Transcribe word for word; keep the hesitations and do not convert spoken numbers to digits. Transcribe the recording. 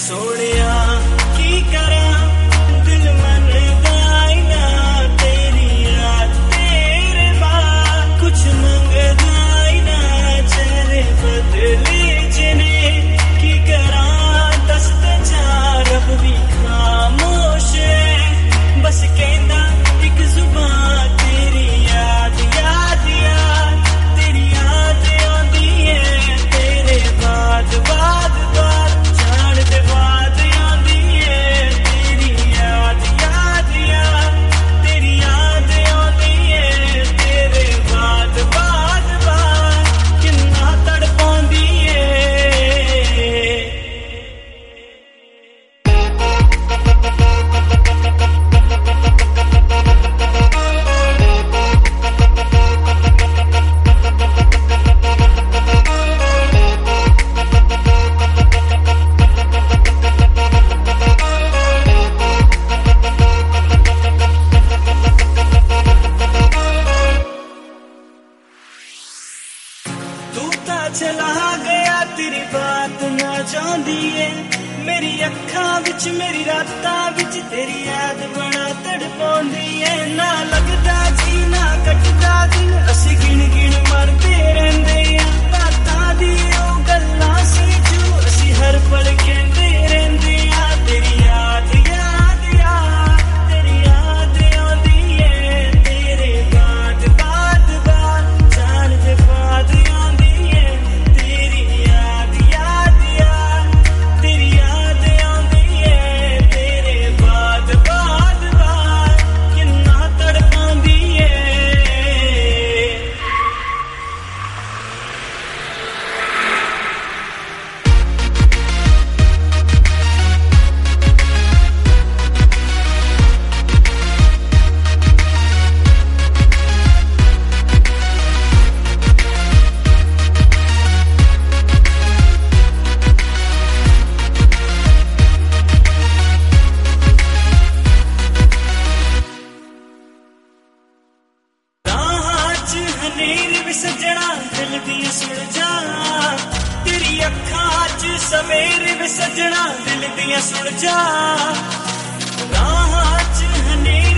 सोनिया की करा दिल मन दाइना तेरी याद तेरे बाद कुछ मंग दाइना चेहरे बदले जिने की करा दस्त चार अब भी खामोश है बस कहना एक जुबान तेरी याद याद याद तेरी याद आंदी है तेरे बाद बाद बाद जान दे बाद आंदी है तेरी याद याद याद तेरी याद आंदी है तेरे बाद बाद बाद किन्ना तड़पांदी है चला गया तेरी बात ना चाहती है मेरी अखा विच मेरी राता विच तेरी याद बड़ा तड़पांदी है ना लगदा जी ना कटदा दिन असी गिन गिन मरते रहंदे आ रातां दी ओ गल्लां सी जो असी हर पल कहंदे रहंदे आ तेरी याद याद याद तेरी याद आंदी है तेरे बाद बाद बाद जान दे बाद आंदी है तेरी याद याद याद तेरी याद आंदी है तेरे बाद बाद बाद किन्ना तड़पांदी है सजना दिल दी सुलझा तेरी अखां च सवेर वे सजना दिल दी सुलझा राहां च हनेर